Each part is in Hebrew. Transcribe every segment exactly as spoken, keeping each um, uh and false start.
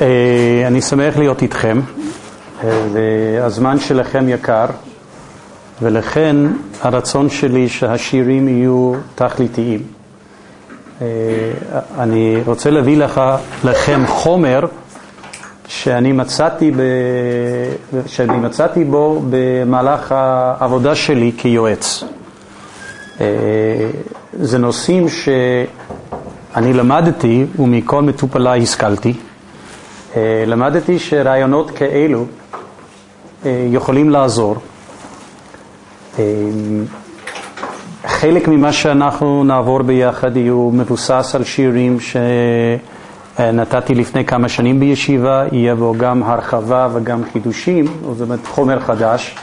אני שמח להיות איתכם, והזמן שלכם יקר, ולכן הרצון שלי שהשירים יהיו תכליתיים. אני רוצה להביא לך, לכם חומר שאני מצאתי, ב, שאני מצאתי בו במהלך העבודה שלי כיועץ. זה נושאים שאני למדתי ומכל מטופליי השכלתי. למדתי שרעיונות כאלו יכולים לעזור. חלק ממה שאנחנו נעבור ביחד יהיו מבוסס על שירים שנתתי לפני כמה שנים בישיבה, יהיה בו גם הרחבה וגם חידושים, זאת אומרת חומר חדש.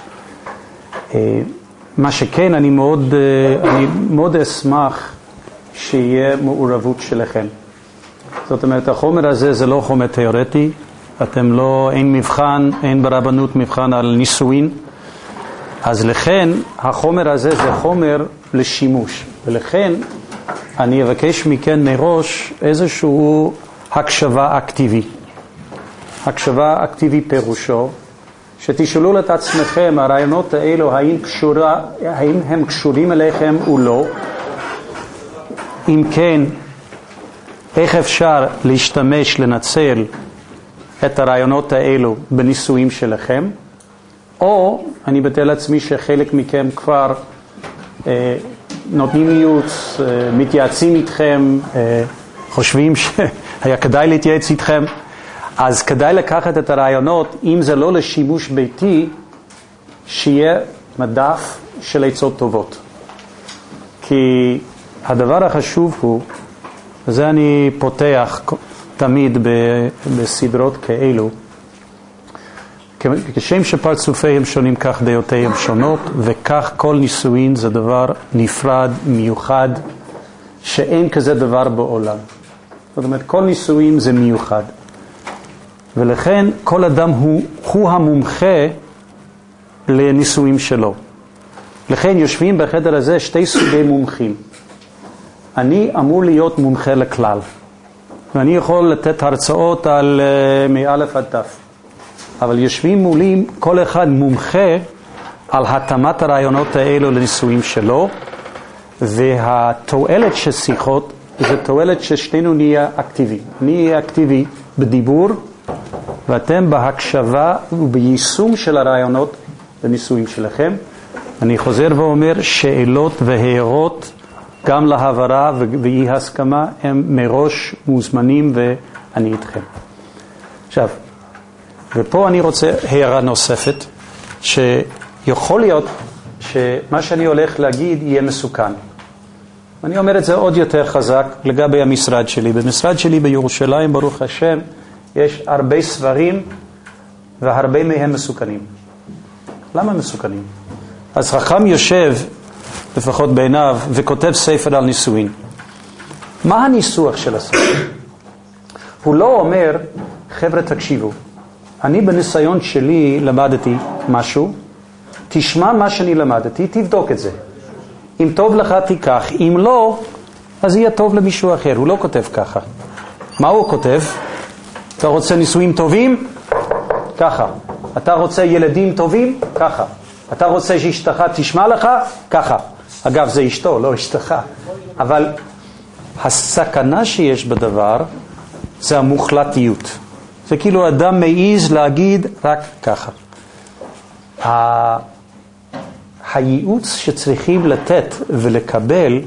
מה שכן, אני מאוד, אני מאוד אשמח שיהיה מעורבות שלכם. זאת אומרת, החומר הזה זה לא חומר תיאורטי, אתם לא, אין מבחן, אין ברבנות מבחן על נישואין, אז לכן החומר הזה זה חומר לשימוש, ולכן אני אבקש מכן מראש איזשהו הקשבה אקטיבי. הקשבה אקטיבי פירושו, שתשאלו את עצמכם, הרעיונות האלו, האם, קשורה, האם הם קשורים אליכם או לא? אם כן, איך אפשר להשתמש, לנצל את הרעיונות האלו בניסויים שלכם? או אני בתל לעצמי שחלק מכם כבר אה, נותנים ייעוץ, אה, מתייעצים איתכם, אה, חושבים שהיה כדאי להתייעץ איתכם, אז כדאי לקחת את הרעיונות, אם זה לא לשימוש ביתי, שיהיה מדף של עצות טובות. כי הדבר החשוב הוא, וזה אני פותח תמיד בסדרות כאלו, כשם שפרצופיהם שונים כך דעותיהם שונות, וכך כל נישואין זה דבר נפרד, מיוחד, שאין כזה דבר בעולם. זאת אומרת, כל נישואין זה מיוחד. ולכן כל אדם הוא, הוא המומחה לנישואין שלו. לכן יושבים בחדר הזה שתי סוגי מומחים. אני אמור להיות מומחה לכלל. ואני יכול לתת הרצאות על uh, מאלף עד תף. אבל יושבים מולים כל אחד מומחה על התאמת הרעיונות האלו לניסויים שלו, והתועלת של שיחות זה תועלת ששתינו נהיה אקטיבי. אני אהיה אקטיבי בדיבור, ואתם בהקשבה וביישום של הרעיונות לניסויים שלכם. אני חוזר ואומר, שאלות והערות גם להעברה ואי הסכמה הם מראש מוזמנים ואני איתכם. עכשיו, ופה אני רוצה הערה נוספת, שיכול להיות שמה שאני הולך להגיד יהיה מסוכן. אני אומר את זה עוד יותר חזק לגבי המשרד שלי. במשרד שלי בירושלים, ברוך השם, יש הרבה ספרים והרבה מהם מסוכנים. למה מסוכנים? אז חכם יושב, לפחות בעיניו, וכותב ספר על נישואין. מה הניסוח של הספר? הוא לא אומר, חבר'ה תקשיבו, אני בניסיון שלי למדתי משהו, תשמע מה שאני למדתי, תבדוק את זה. אם טוב לך תיקח, אם לא, אז יהיה טוב למישהו אחר. הוא לא כותב ככה. מה הוא כותב? אתה רוצה נישואים טובים? ככה. אתה רוצה ילדים טובים? ככה. אתה רוצה שאשתך תשמע לך? ככה. אגב, זה אשתו, לא אשתך. אבל הסכנה שיש בדבר זה המוחלטיות. זה כאילו אדם מעיז להגיד רק ככה. ה... הייעוץ שצריכים לתת ולקבל,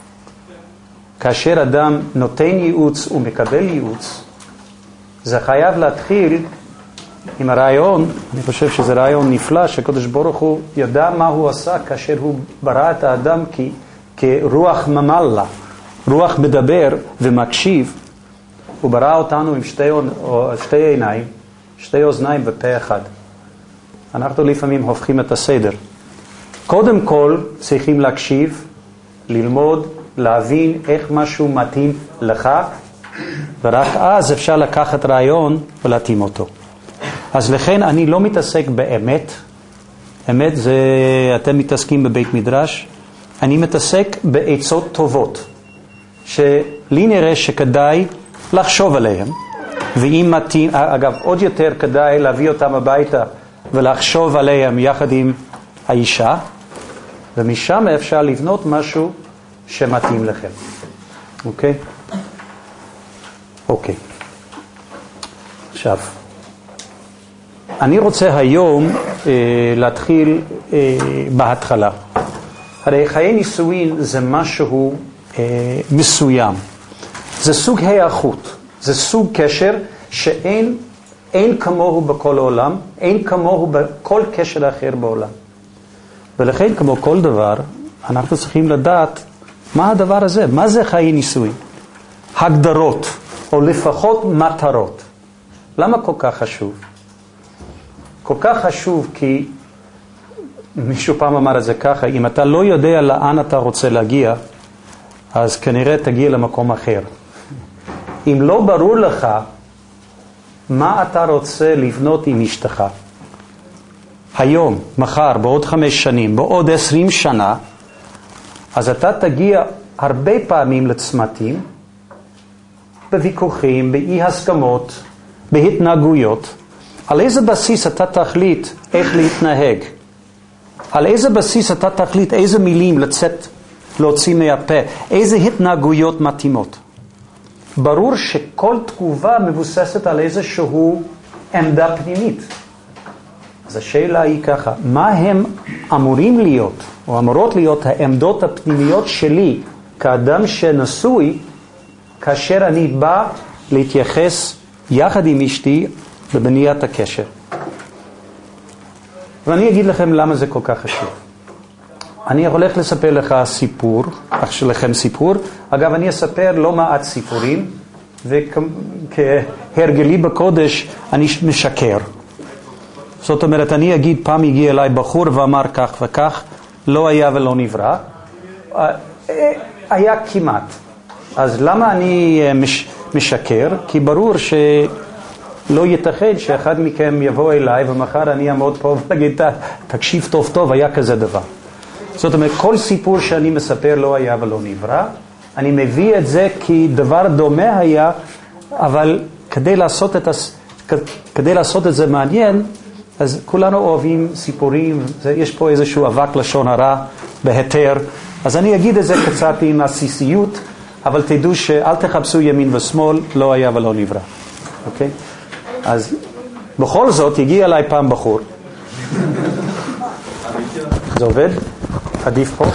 כאשר אדם נותן ייעוץ ומקבל ייעוץ, זה חייב להתחיל עם הרעיון. אני חושב שזה רעיון נפלא, שקדוש ברוך הוא ידע מה הוא עשה כאשר הוא ברא את האדם כ... כרוח ממלא, רוח מדבר ומקשיב. הוא ברא אותנו עם שתי, שתי עיניים, שתי אוזניים ופה אחד. אנחנו לפעמים הופכים את הסדר. קודם כל צריכים להקשיב, ללמוד, להבין איך משהו מתאים לך, ורק אז אפשר לקחת רעיון ולהתאים אותו. אז לכן אני לא מתעסק באמת. אמת זה, אתם מתעסקים בבית מדרש. אני מתעסק בעצות טובות, שלי נראה שכדאי לחשוב עליהם, ואם מתאים, אגב, עוד יותר כדאי להביא אותם הביתה ולחשוב עליהם יחד עם האישה, ומשם אפשר לבנות משהו שמתאים לכם. אוקיי? אוקיי. עכשיו, אני רוצה היום אה, להתחיל אה, בהתחלה. הרי חיי נישואין זה משהו אה, מסוים. זה סוג היערכות. זה סוג קשר שאין אין כמוהו בכל העולם, אין כמוהו בכל קשר אחר בעולם. ולכן, כמו כל דבר, אנחנו צריכים לדעת מה הדבר הזה, מה זה חיי נישואין. הגדרות, או לפחות מטרות. למה כל כך חשוב? כל כך חשוב כי מישהו פעם אמר את זה ככה, אם אתה לא יודע לאן אתה רוצה להגיע, אז כנראה תגיע למקום אחר. אם לא ברור לך מה אתה רוצה לבנות עם אשתך, היום, מחר, בעוד חמש שנים, בעוד עשרים שנה, אז אתה תגיע הרבה פעמים לצמתים, בוויכוחים, באי הסכמות, בהתנהגויות. על איזה בסיס אתה תחליט איך להתנהג? על איזה בסיס אתה תחליט איזה מילים לצאת, להוציא מהפה? איזה התנהגויות מתאימות? ברור שכל תגובה מבוססת על איזשהו עמדה פנימית. אז השאלה היא ככה, מה הם אמורים להיות, או אמורות להיות העמדות הפנימיות שלי, כאדם שנשוי, כאשר אני בא להתייחס יחד עם אשתי בבניית הקשר. ואני אגיד לכם למה זה כל כך חשוב. אני הולך לספר לך סיפור, אח שלכם סיפור. אגב, אני אספר לא מעט סיפורים, וכהרגלי בקודש אני משקר. זאת אומרת, אני אגיד, פעם הגיע אליי בחור ואמר כך וכך, לא היה ולא נברא. היה כמעט. אז למה אני מש, משקר? כי ברור שלא ייתכן שאחד מכם יבוא אליי ומחר אני אעמוד פה ונגיד, תקשיב טוב טוב, היה כזה דבר. זאת אומרת, כל סיפור שאני מספר לא היה ולא נברא. אני מביא את זה כי דבר דומה היה, אבל כדי לעשות את, הס... כדי לעשות את זה מעניין, אז כולנו אוהבים סיפורים, זה, יש פה איזשהו אבק לשון הרע בהיתר, אז אני אגיד את זה קצת עם הסיסיות, אבל תדעו שאל תחפשו ימין ושמאל, לא היה ולא נברא. אוקיי? אז בכל זאת הגיע אליי פעם בחור. זה עובד? עדיף פה.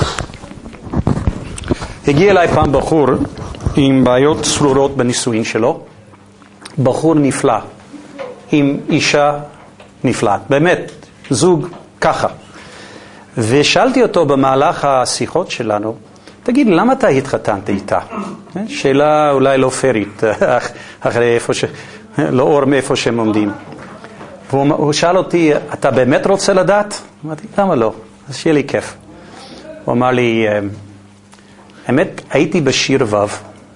הגיע אליי פעם בחור עם בעיות צרורות בנישואין שלו, בחור נפלא, עם אישה נפלאת, באמת, זוג ככה. ושאלתי אותו במהלך השיחות שלנו, תגיד, למה אתה התחתנת איתה? שאלה אולי לא פרית, אחרי איפה ש... לא אור מאיפה שהם עומדים. והוא שאל אותי, אתה באמת רוצה לדעת? אמרתי, למה לא? אז שיהיה לי כיף. הוא אמר לי, האמת, הייתי בשיר וו,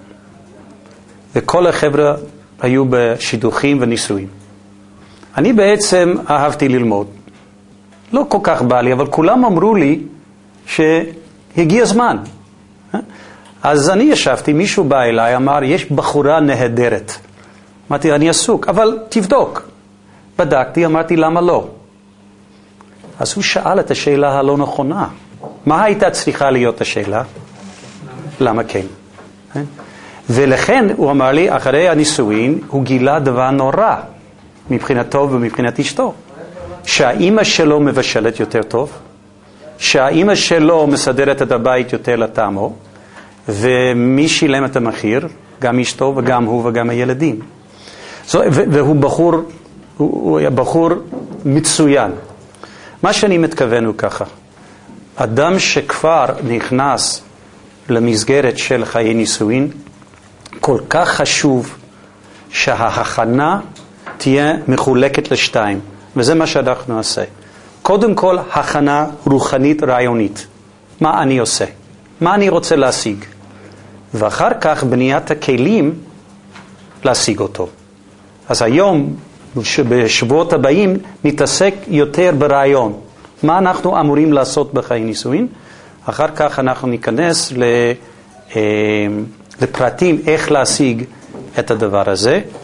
וכל החבר'ה היו בשידוכים ונישואים. אני בעצם אהבתי ללמוד. לא כל כך בא לי, אבל כולם אמרו לי שהגיע זמן. אז אני ישבתי, מישהו בא אליי, אמר, יש בחורה נהדרת. אמרתי, אני עסוק, אבל תבדוק. בדקתי, אמרתי, למה לא? אז הוא שאל את השאלה הלא נכונה. מה הייתה צריכה להיות השאלה? למה כן? ולכן הוא אמר לי, אחרי הנישואין, הוא גילה דבר נורא, מבחינתו ומבחינת אשתו. שהאימא שלו מבשלת יותר טוב, שהאימא שלו מסדרת את הבית יותר לטעמו, ומי שילם את המחיר? גם אשתו וגם הוא וגם הילדים. והוא בחור, הוא היה בחור מצוין. מה שאני מתכוון הוא ככה, אדם שכבר נכנס למסגרת של חיי נישואין, כל כך חשוב שההכנה תהיה מחולקת לשתיים, וזה מה שאנחנו נעשה. קודם כל, הכנה רוחנית רעיונית. מה אני עושה? מה אני רוצה להשיג? ואחר כך בניית הכלים להשיג אותו. אז היום, בשבועות הבאים, נתעסק יותר ברעיון. מה אנחנו אמורים לעשות בחיי נישואין? אחר כך אנחנו ניכנס לפרטים איך להשיג את הדבר הזה,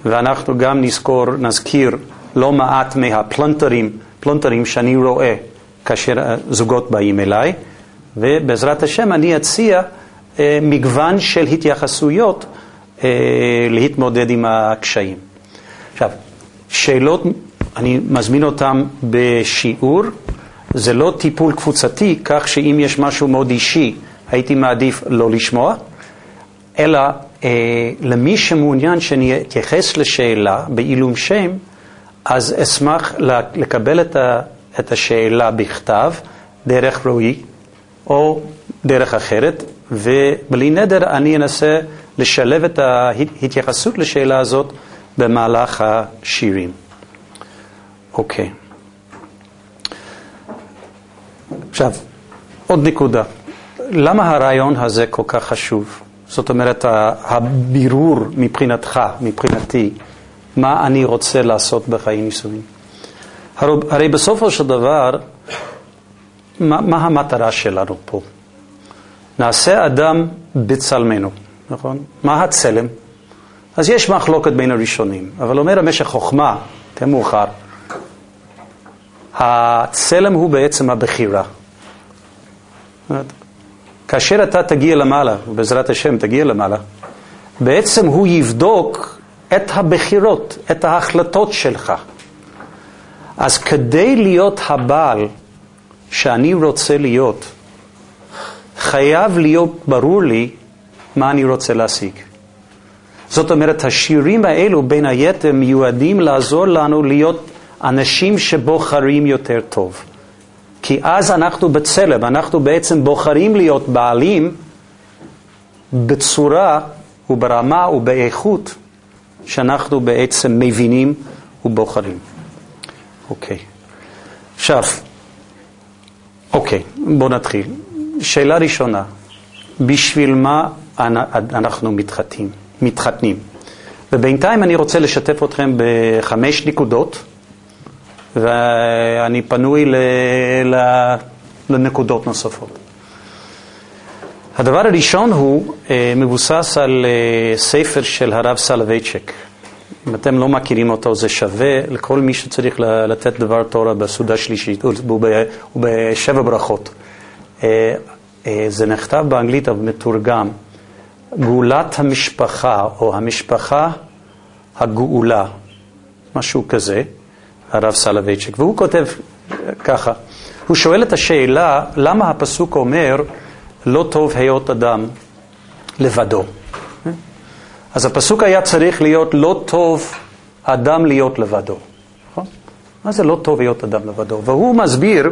ואנחנו גם נזכור, נזכיר לא מעט מהפלונטרים, פלונטרים שאני רואה כאשר זוגות באים אליי, ובעזרת השם אני אציע אה, מגוון של התייחסויות אה, להתמודד עם הקשיים. עכשיו, שאלות, אני מזמין אותם בשיעור, זה לא טיפול קבוצתי, כך שאם יש משהו מאוד אישי, הייתי מעדיף לא לשמוע, אלא אה, למי שמעוניין שאני אתייחס לשאלה בעילום שם, אז אשמח לקבל את, ה, את השאלה בכתב, דרך רועי, או דרך אחרת, ובלי נדר אני אנסה לשלב את ההתייחסות לשאלה הזאת במהלך השירים. אוקיי. עכשיו, עוד נקודה. למה הרעיון הזה כל כך חשוב? זאת אומרת, הבירור מבחינתך, מבחינתי, מה אני רוצה לעשות בחיים נישואים. הרי בסופו של דבר, מה, מה המטרה שלנו פה? נעשה אדם בצלמנו, נכון? מה הצלם? אז יש מחלוקת בין הראשונים, אבל אומר המשך חוכמה, כמאוחר, הצלם הוא בעצם הבחירה. כאשר אתה תגיע למעלה, ובעזרת השם תגיע למעלה, בעצם הוא יבדוק את הבחירות, את ההחלטות שלך. אז כדי להיות הבעל שאני רוצה להיות, חייב להיות ברור לי מה אני רוצה להשיג. זאת אומרת, השירים האלו בין היתר מיועדים לעזור לנו להיות אנשים שבוחרים יותר טוב. כי אז אנחנו בצלם, אנחנו בעצם בוחרים להיות בעלים בצורה וברמה ובאיכות שאנחנו בעצם מבינים ובוחרים. אוקיי. עכשיו, אוקיי, בואו נתחיל. שאלה ראשונה, בשביל מה אנחנו מתחתנים? מתחתנים? ובינתיים אני רוצה לשתף אתכם בחמש נקודות, ואני פנוי ל... ל... לנקודות נוספות. הדבר הראשון הוא מבוסס על ספר של הרב סולובייצ'יק. אם אתם לא מכירים אותו, זה שווה לכל מי שצריך לתת דבר תורה בסעודה שלישית, ובשבע ברכות. זה נכתב באנגלית אבל מתורגם. גאולת המשפחה, או המשפחה הגאולה, משהו כזה, הרב סולובייצ'יק. והוא כותב ככה, הוא שואל את השאלה, למה הפסוק אומר, לא טוב היות אדם לבדו. אז הפסוק היה צריך להיות, לא טוב אדם להיות לבדו. מה זה לא טוב היות אדם לבדו? והוא מסביר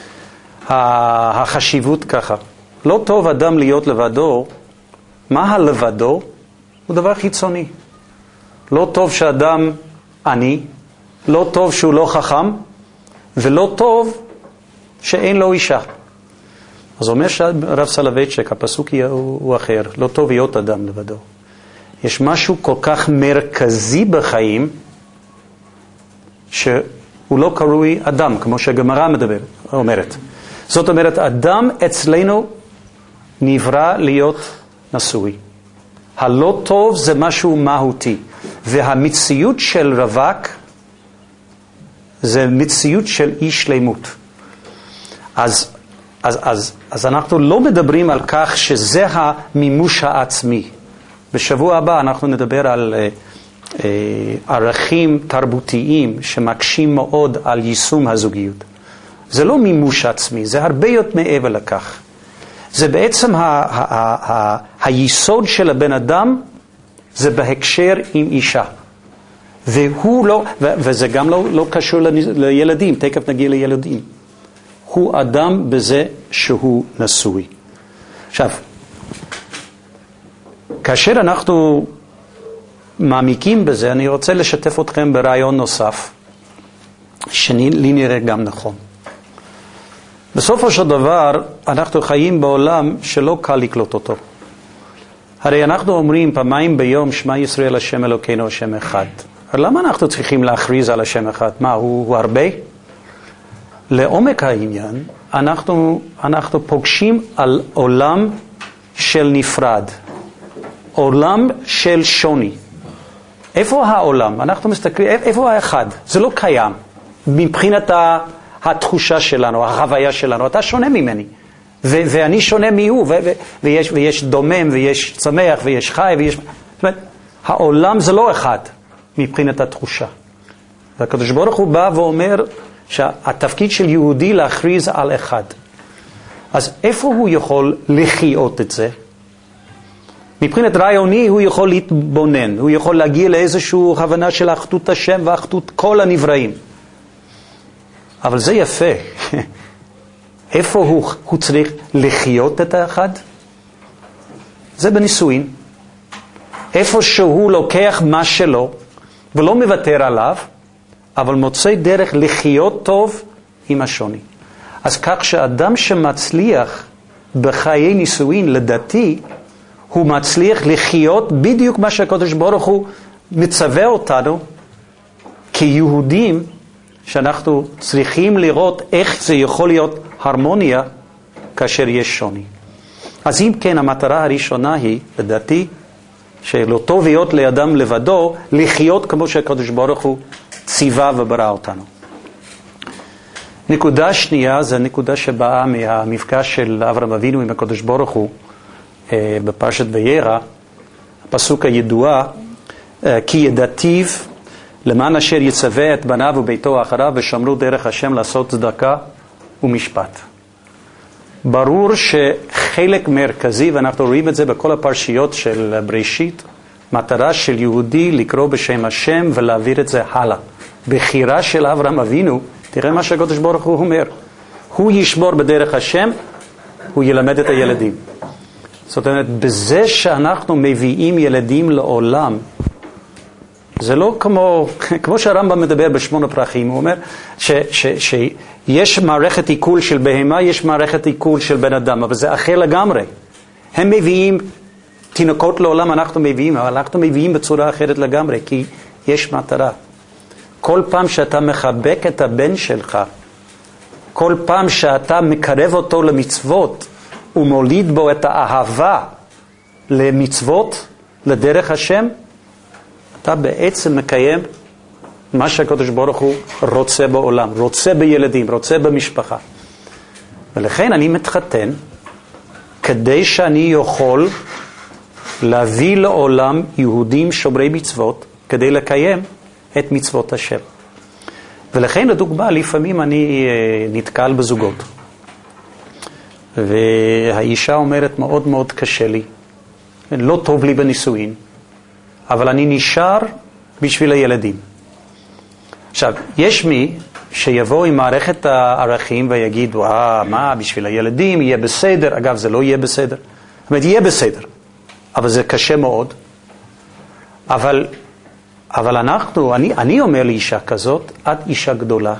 החשיבות ככה. לא טוב אדם להיות לבדו, מה הלבדו? הוא דבר חיצוני. לא טוב שאדם עני, לא טוב שהוא לא חכם, ולא טוב שאין לו אישה. אז אומר הרב סולובייצ'יק, הפסוק הוא אחר, לא טוב להיות אדם לבדו. יש משהו כל כך מרכזי בחיים, שהוא לא קרוי אדם, כמו שהגמרא מדברת, אומרת. זאת אומרת, אדם אצלנו נברא להיות נשוי. הלא טוב זה משהו מהותי, והמציאות של רווק זה מציאות של אי שלמות. אז, אז, אז, אז אנחנו לא מדברים על כך שזה המימוש העצמי. בשבוע הבא אנחנו נדבר על אה, אה, ערכים תרבותיים שמקשים מאוד על יישום הזוגיות. זה לא מימוש עצמי, זה הרבה יותר מעבר לכך. זה בעצם ה- ה- ה- ה- היסוד של הבן אדם, זה בהקשר עם אישה. והוא לא, ו- וזה גם לא, לא קשור לילדים, תכף נגיע לילדים. הוא אדם בזה שהוא נשוי. עכשיו, כאשר אנחנו מעמיקים בזה, אני רוצה לשתף אתכם ברעיון נוסף, שלי נראה גם נכון. בסופו של דבר, אנחנו חיים בעולם שלא קל לקלוט אותו. הרי אנחנו אומרים פעמיים ביום, שמע ישראל השם אלוקינו השם אחד. למה אנחנו צריכים להכריז על השם אחד? מה, הוא, הוא הרבה? לעומק העניין, אנחנו, אנחנו פוגשים על עולם של נפרד. עולם של שוני. איפה העולם? אנחנו מסתכלים, איפה האחד? זה לא קיים. מבחינת התחושה שלנו, החוויה שלנו, אתה שונה ממני. ו- ואני שונה מיהו, ו- ו- ויש, ויש דומם, ויש צמח, ויש חי, ויש... זאת אומרת, העולם זה לא אחד מבחינת התחושה. והקדוש ברוך הוא בא ואומר שהתפקיד של יהודי להכריז על אחד. אז איפה הוא יכול לחיות את זה? מבחינת רעיוני הוא יכול להתבונן, הוא יכול להגיע לאיזושהי הבנה של אחדות השם ואחדות כל הנבראים. אבל זה יפה. איפה הוא, הוא צריך לחיות את האחד? זה בנישואין. איפה שהוא לוקח מה שלו ולא מוותר עליו, אבל מוצא דרך לחיות טוב עם השוני. אז כך שאדם שמצליח בחיי נישואין, לדעתי, הוא מצליח לחיות בדיוק מה שהקדוש ברוך הוא מצווה אותנו כיהודים, שאנחנו צריכים לראות איך זה יכול להיות הרמוניה כאשר יש שוני. אז אם כן, המטרה הראשונה היא, לדעתי, שלא טוב להיות לאדם לבדו, לחיות כמו שהקדוש ברוך הוא ציווה וברא אותנו. נקודה שנייה, זה נקודה שבאה מהמפגש של אברהם אבינו עם הקדוש ברוך הוא, בפרשת וירא, הפסוק הידוע, כי ידעתיו למען אשר יצווה את בניו וביתו אחריו ושמרו דרך השם לעשות צדקה ומשפט. ברור שחלק מרכזי, ואנחנו רואים את זה בכל הפרשיות של בראשית, מטרה של יהודי לקרוא בשם השם ולהעביר את זה הלאה. בחירה של אברהם אבינו, תראה מה שהקדוש ברוך הוא אומר, הוא ישמור בדרך השם, הוא ילמד את הילדים. זאת אומרת, בזה שאנחנו מביאים ילדים לעולם, זה לא כמו, כמו שהרמב"ם מדבר בשמונה פרחים, הוא אומר ש, ש, שיש מערכת עיכול של בהמה, יש מערכת עיכול של בן אדם, אבל זה אחר לגמרי. הם מביאים תינוקות לעולם, אנחנו מביאים, אבל אנחנו מביאים בצורה אחרת לגמרי, כי יש מטרה. כל פעם שאתה מחבק את הבן שלך, כל פעם שאתה מקרב אותו למצוות, ומוליד בו את האהבה למצוות, לדרך השם, אתה בעצם מקיים מה שהקדוש ברוך הוא רוצה בעולם, רוצה בילדים, רוצה במשפחה. ולכן אני מתחתן כדי שאני יכול להביא לעולם יהודים שומרי מצוות, כדי לקיים את מצוות השם. ולכן לדוגמה, לפעמים אני נתקל בזוגות. והאישה אומרת מאוד מאוד קשה לי, לא טוב לי בנישואין, אבל אני נשאר בשביל הילדים. עכשיו, יש מי שיבוא עם מערכת הערכים ויגיד, וואה, מה, בשביל הילדים יהיה בסדר. אגב, זה לא יהיה בסדר. זאת אומרת, יהיה בסדר, אבל זה קשה מאוד. אבל, אבל אנחנו, אני, אני אומר לאישה כזאת, את אישה גדולה.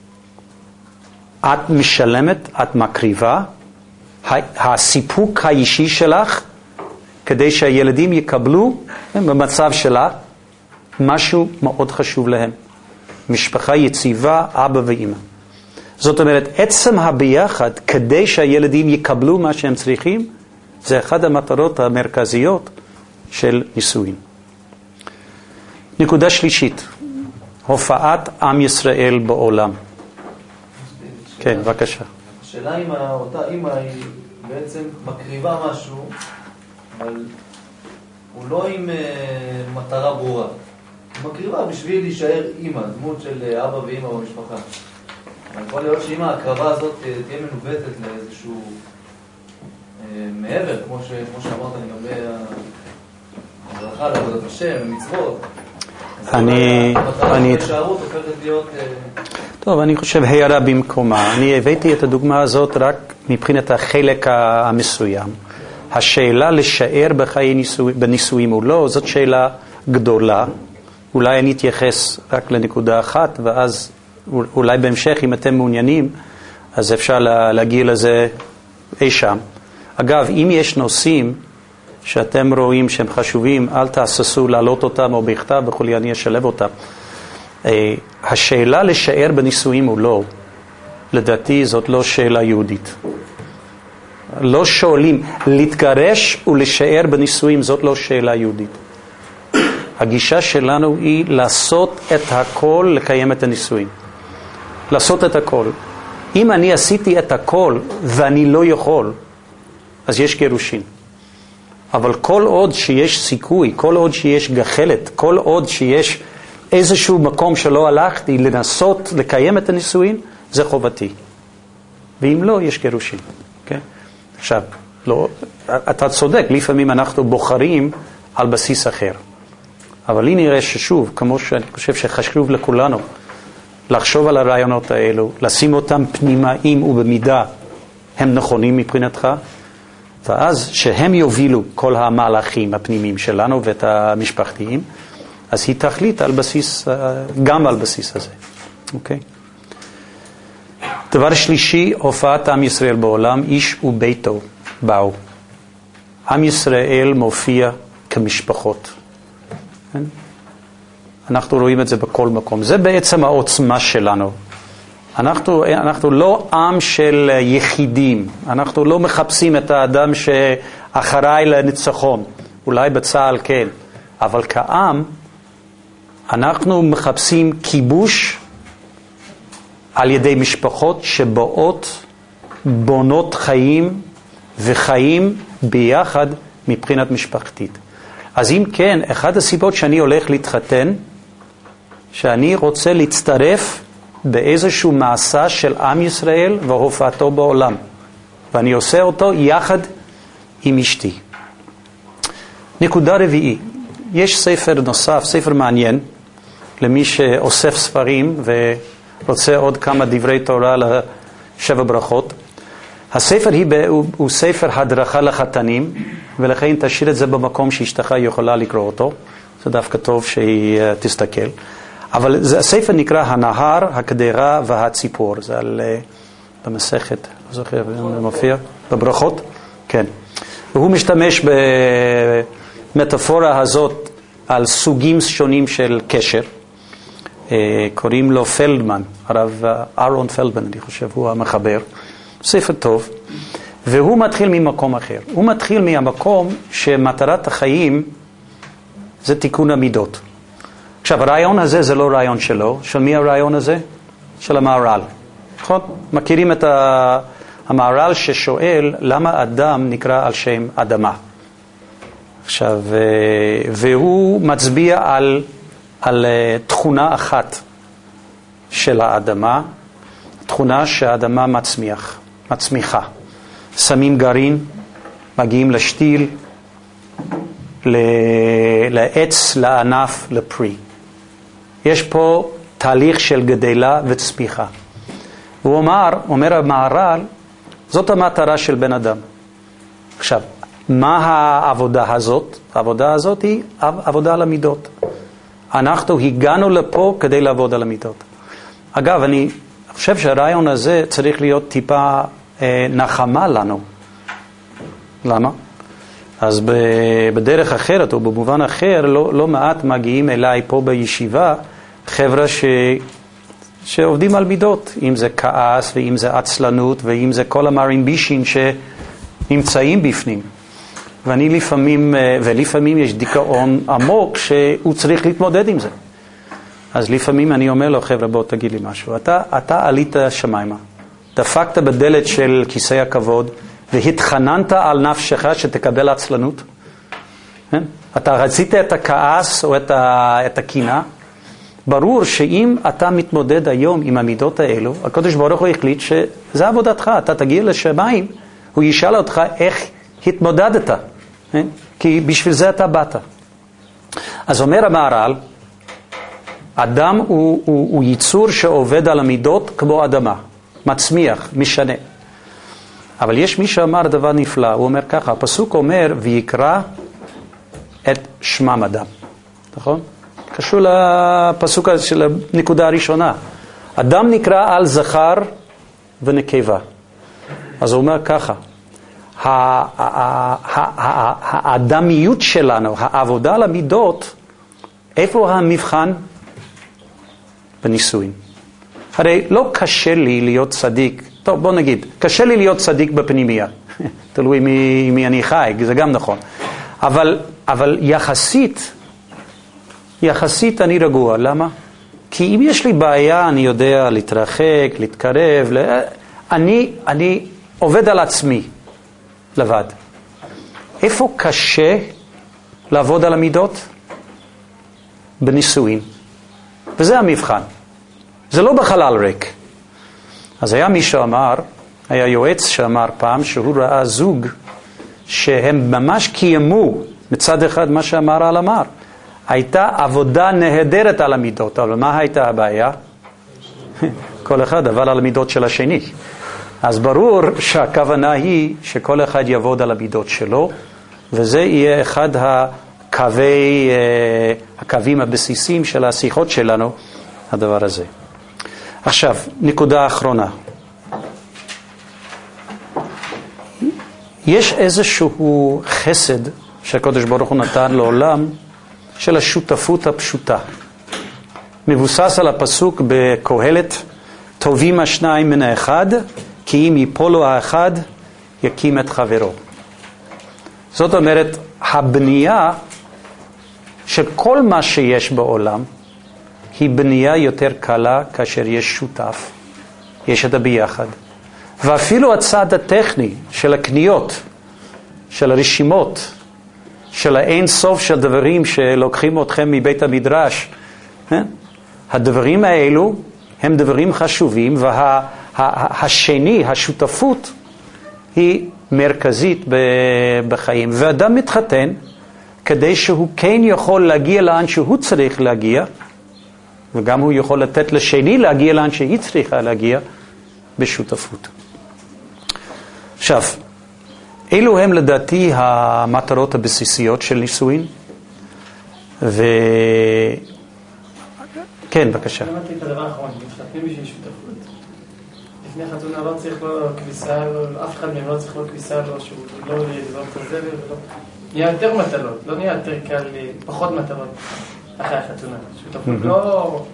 את משלמת, את מקריבה, הסיפוק האישי שלך, כדי שהילדים יקבלו במצב שלה משהו מאוד חשוב להם. משפחה יציבה, אבא ואמא. זאת אומרת, עצם הביחד, כדי שהילדים יקבלו מה שהם צריכים, זה אחת המטרות המרכזיות של נישואין. נקודה שלישית, הופעת עם ישראל בעולם. כן, בבקשה. השאלה אם אותה אמא היא בעצם מקריבה משהו, אבל הוא לא עם uh, מטרה ברורה. היא מקריבה בשביל להישאר אמא, דמות של אבא ואמא במשפחה. אבל יכול להיות שאם ההקרבה הזאת תהיה מנווטת לאיזשהו uh, מעבר, כמו, ש, כמו שאמרת לגבי ההדרכה לעבודת השם, מצוות. אני... המטרה אני... של ההישארות הופכת להיות... Uh, טוב, אני חושב הערה במקומה. אני הבאתי את הדוגמה הזאת רק מבחינת החלק המסוים. השאלה לשאר בחיי ניסוי, בניסויים או לא, זאת שאלה גדולה. אולי אני אתייחס רק לנקודה אחת, ואז אולי בהמשך, אם אתם מעוניינים, אז אפשר להגיע לזה אי שם. אגב, אם יש נושאים שאתם רואים שהם חשובים, אל תעששו להעלות אותם או בכתב וכולי, אני אשלב אותם. השאלה לשאר בנישואים או לא, לדעתי זאת לא שאלה יהודית. לא שואלים, להתגרש ולשאר בנישואים זאת לא שאלה יהודית. הגישה שלנו היא לעשות את הכל לקיים את הנישואים. לעשות את הכל. אם אני עשיתי את הכל ואני לא יכול, אז יש גירושין. אבל כל עוד שיש סיכוי, כל עוד שיש גחלת, כל עוד שיש איזשהו מקום שלא הלכתי לנסות לקיים את הנישואין, זה חובתי. ואם לא, יש גירושין. Okay? עכשיו, לא, אתה צודק, לפעמים אנחנו בוחרים על בסיס אחר. אבל לי נראה ששוב, כמו שאני חושב שחשוב לכולנו, לחשוב על הרעיונות האלו, לשים אותם פנימיים ובמידה הם נכונים מבחינתך, ואז שהם יובילו כל המהלכים הפנימיים שלנו ואת המשפחתיים, אז היא תחליט על בסיס, גם על בסיס הזה. אוקיי? דבר שלישי, הופעת עם ישראל בעולם, איש וביתו באו. עם ישראל מופיע כמשפחות. כן? אנחנו רואים את זה בכל מקום. זה בעצם העוצמה שלנו. אנחנו, אנחנו לא עם של יחידים. אנחנו לא מחפשים את האדם שאחראי לניצחון. אולי בצהל כן. אבל כעם, אנחנו מחפשים כיבוש על ידי משפחות שבאות, בונות חיים וחיים ביחד מבחינת משפחתית. אז אם כן, אחד הסיבות שאני הולך להתחתן, שאני רוצה להצטרף באיזשהו מעשה של עם ישראל והופעתו בעולם. ואני עושה אותו יחד עם אשתי. נקודה רביעי. יש ספר נוסף, ספר מעניין, למי שאוסף ספרים ורוצה עוד כמה דברי תורה לשבע ברכות. הספר היא, הוא, הוא ספר הדרכה לחתנים, ולכן תשאיר את זה במקום שאשתך יכולה לקרוא אותו. זה דווקא טוב שהיא uh, תסתכל. אבל זה, הספר נקרא הנהר, הקדרה והציפור. זה על, uh, במסכת, לא זוכר, מופיע, בברכות. כן. והוא משתמש במטאפורה הזאת על סוגים שונים של קשר. Uh, קוראים לו פלדמן, הרב אהרון פלדמן, אני חושב, הוא המחבר. ספר טוב, והוא מתחיל ממקום אחר. הוא מתחיל מהמקום שמטרת החיים זה תיקון המידות. עכשיו, הרעיון הזה זה לא רעיון שלו. של מי הרעיון הזה? של המהר"ל. נכון? מכירים את המהר"ל ששואל למה אדם נקרא על שם אדמה. עכשיו, והוא מצביע על, על תכונה אחת של האדמה, תכונה שהאדמה מצמיח. מצמיחה. שמים גרעין, מגיעים לשתיל, לעץ, לענף, לפרי. יש פה תהליך של גדלה וצמיחה. הוא אומר, אומר המהר"ל, זאת המטרה של בן אדם. עכשיו, מה העבודה הזאת? העבודה הזאת היא עבודה על המידות. אנחנו הגענו לפה כדי לעבוד על המידות. אגב, אני חושב שהרעיון הזה צריך להיות טיפה אה, נחמה לנו. למה? אז בדרך אחרת או במובן אחר, לא, לא מעט מגיעים אליי פה בישיבה, חבר'ה ש, שעובדים על מידות, אם זה כעס ואם זה עצלנות ואם זה כל המרינבישים שנמצאים בפנים. ואני לפעמים, ולפעמים יש דיכאון עמוק שהוא צריך להתמודד עם זה. אז לפעמים אני אומר לו, חבר'ה, בוא תגיד לי משהו. אתה, אתה עלית שמיימה, דפקת בדלת של כיסא הכבוד, והתחננת על נפשך שתקבל עצלנות. כן? אתה רצית את הכעס או את, ה, את הקינה. ברור שאם אתה מתמודד היום עם המידות האלו, הקדוש ברוך הוא החליט שזה עבודתך. אתה תגיע לשמיים, הוא ישאל אותך איך התמודדת. כן? כי בשביל זה אתה באת. אז אומר המהר"ל, אדם הוא, הוא, הוא ייצור שעובד על המידות כמו אדמה, מצמיח, משנה. אבל יש מי שאמר דבר נפלא, הוא אומר ככה, הפסוק אומר, ויקרא את שמם אדם. נכון? קשור לפסוק של הנקודה הראשונה. אדם נקרא על זכר ונקבה. אז הוא אומר ככה, האדמיות שלנו, העבודה על המידות, איפה המבחן? בנישואין. הרי לא קשה לי להיות צדיק, טוב בוא נגיד, קשה לי להיות צדיק בפנימיה, תלוי מי, מי אני חי, זה גם נכון. אבל, אבל יחסית, יחסית אני רגוע. למה? כי אם יש לי בעיה, אני יודע להתרחק, להתקרב, אני, אני עובד על עצמי לבד. איפה קשה לעבוד על המידות? בנישואין. וזה המבחן. זה לא בחלל ריק. אז היה מי שאמר, היה יועץ שאמר פעם שהוא ראה זוג שהם ממש קיימו מצד אחד מה שאמר על אמר. הייתה עבודה נהדרת על המידות, אבל מה הייתה הבעיה? כל אחד עבד על המידות של השני. אז ברור שהכוונה היא שכל אחד יעבוד על המידות שלו, וזה יהיה אחד הקווי, הקווים הבסיסיים של השיחות שלנו, הדבר הזה. עכשיו, נקודה אחרונה. יש איזשהו חסד שהקדוש ברוך הוא נתן לעולם של השותפות הפשוטה. מבוסס על הפסוק בקהלת, טובים השניים מן האחד, כי אם ייפולו האחד, יקים את חברו. זאת אומרת, הבנייה של כל מה שיש בעולם, היא בנייה יותר קלה כאשר יש שותף, יש את הביחד. ואפילו הצד הטכני של הקניות, של הרשימות, של האין סוף של דברים שלוקחים אתכם מבית המדרש, הדברים האלו הם דברים חשובים, והשני, השותפות, היא מרכזית בחיים. ואדם מתחתן כדי שהוא כן יכול להגיע לאן שהוא צריך להגיע, וגם הוא יכול לתת לשני להגיע לאן שהיא צריכה להגיע בשותפות. עכשיו, אלו הם לדעתי המטרות הבסיסיות של נישואין. ו... כן, בבקשה. למדתי את הדבר האחרון, מתחתנים בשביל שותפות. לפני חתונה לא צריך לו כביסה, אף אחד מהם לא צריך לו כביסה, לא שהוא לא לזרוק את הזבל, ולא... נהיה יותר מטלות, לא נהיה יותר קל, פחות מטלות אחרי החתונה. שותפות לא...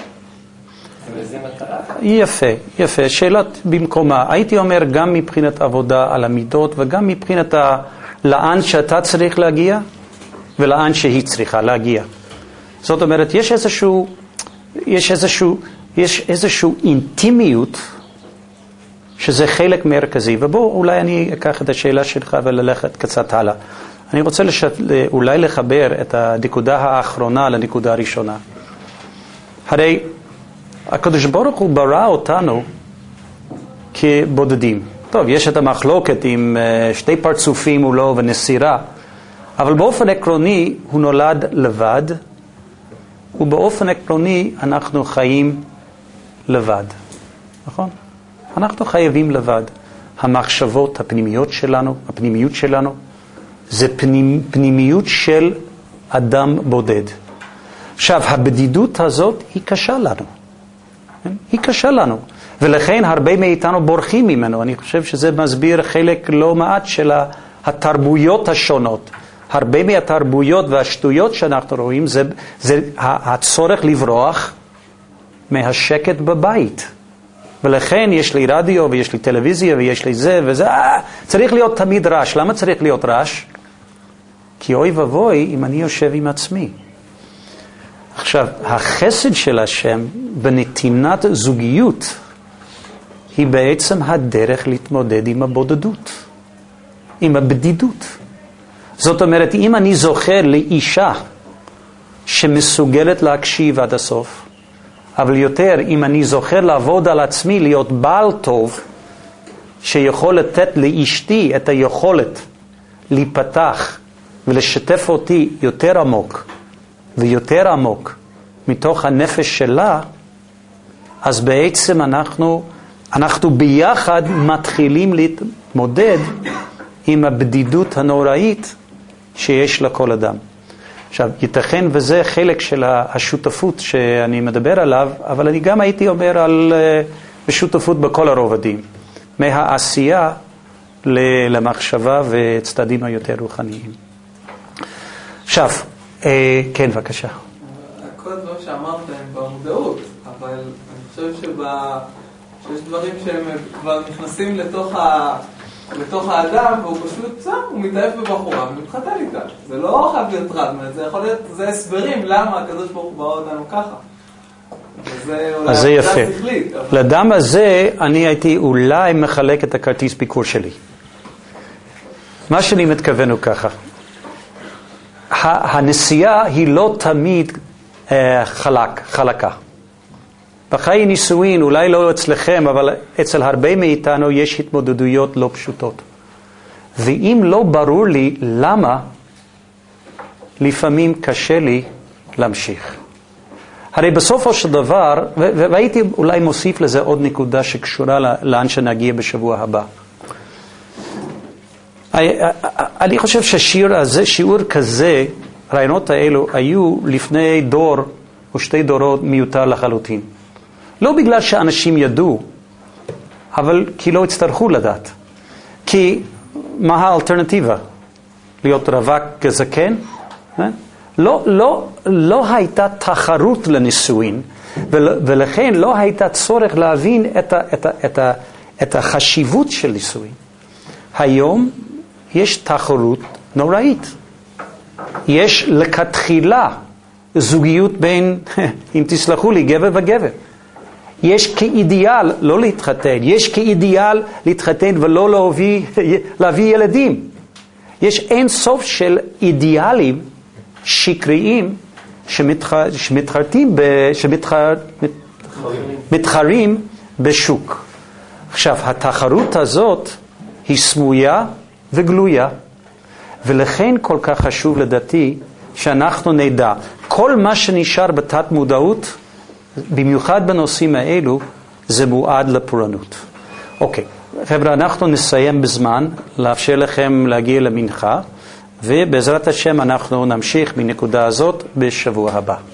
זה מטרה? יפה, יפה. שאלת במקומה. הייתי אומר גם מבחינת עבודה על המידות, וגם מבחינת ה... לאן שאתה צריך להגיע, ולאן שהיא צריכה להגיע. זאת אומרת, יש איזשהו, יש איזשהו, יש איזשהו אינטימיות, שזה חלק מרכזי. ובוא, אולי אני אקח את השאלה שלך וללכת קצת הלאה. אני רוצה לש... אולי לחבר את הנקודה האחרונה לנקודה הראשונה. הרי הקדוש ברוך הוא ברא אותנו כבודדים. טוב, יש את המחלוקת עם שתי פרצופים או לא ונסירה, אבל באופן עקרוני הוא נולד לבד, ובאופן עקרוני אנחנו חיים לבד. נכון? אנחנו חייבים לבד. המחשבות הפנימיות שלנו, הפנימיות שלנו, זה פנימ, פנימיות של אדם בודד. עכשיו, הבדידות הזאת היא קשה לנו. היא קשה לנו. ולכן הרבה מאיתנו בורחים ממנו. אני חושב שזה מסביר חלק לא מעט של התרבויות השונות. הרבה מהתרבויות והשטויות שאנחנו רואים זה, זה הצורך לברוח מהשקט בבית. ולכן יש לי רדיו ויש לי טלוויזיה ויש לי זה וזה. אה, צריך להיות תמיד רעש. למה צריך להיות רעש? כי אוי ובוי אם אני יושב עם עצמי. עכשיו, החסד של השם בנתינת זוגיות היא בעצם הדרך להתמודד עם הבודדות, עם הבדידות. זאת אומרת, אם אני זוכר לאישה שמסוגלת להקשיב עד הסוף, אבל יותר, אם אני זוכר לעבוד על עצמי, להיות בעל טוב, שיכול לתת לאשתי את היכולת להיפתח ולשתף אותי יותר עמוק, ויותר עמוק מתוך הנפש שלה, אז בעצם אנחנו, אנחנו ביחד מתחילים להתמודד עם הבדידות הנוראית שיש לכל אדם. עכשיו, ייתכן וזה חלק של השותפות שאני מדבר עליו, אבל אני גם הייתי אומר על שותפות בכל הרובדים, מהעשייה למחשבה וצדדים היותר רוחניים. עכשיו, כן, בבקשה. כל הדברים שאמרת הם במודעות, אבל אני חושב שבא, שיש דברים שהם כבר נכנסים לתוך לתוך האדם, והוא פשוט, בסדר, הוא מתאהב בבחורה ומתחתן איתה. זה לא חייב להיות רע, זה יכול להיות, זה הסברים למה הקדוש ברוך הוא ברא אותנו ככה. אז זה יפה. לאדם הזה אני הייתי אולי מחלק את הכרטיס ביקור שלי. מה שאני מתכוון הוא ככה. הנסיעה היא לא תמיד חלק, חלקה. בחיי נישואין, אולי לא אצלכם, אבל אצל הרבה מאיתנו יש התמודדויות לא פשוטות. ואם לא ברור לי למה, לפעמים קשה לי להמשיך. הרי בסופו של דבר, והייתי אולי מוסיף לזה עוד נקודה שקשורה לאן שנגיע בשבוע הבא. אני חושב ששיעור הזה, שיעור כזה, הרעיונות האלו היו לפני דור או שתי דורות מיותר לחלוטין. לא בגלל שאנשים ידעו, אבל כי לא הצטרכו לדעת. כי מה האלטרנטיבה? להיות רווק כזקן? לא, לא, לא הייתה תחרות לנישואין, ולכן לא הייתה צורך להבין את, ה, את, ה, את, ה, את החשיבות של נישואין. היום יש תחרות נוראית. יש לכתחילה זוגיות בין, אם תסלחו לי, גבר וגבר. יש כאידיאל לא להתחתן, יש כאידיאל להתחתן ולא להביא, להביא ילדים. יש אין סוף של אידיאלים שקריים שמתח, שמתחרטים, ב, שמתחר, מתחרים בשוק. עכשיו, התחרות הזאת היא סמויה וגלויה, ולכן כל כך חשוב לדעתי שאנחנו נדע. כל מה שנשאר בתת מודעות, במיוחד בנושאים האלו, זה מועד לפורענות. אוקיי, חבר'ה, אנחנו נסיים בזמן, לאפשר לכם להגיע למנחה, ובעזרת השם אנחנו נמשיך מנקודה הזאת בשבוע הבא.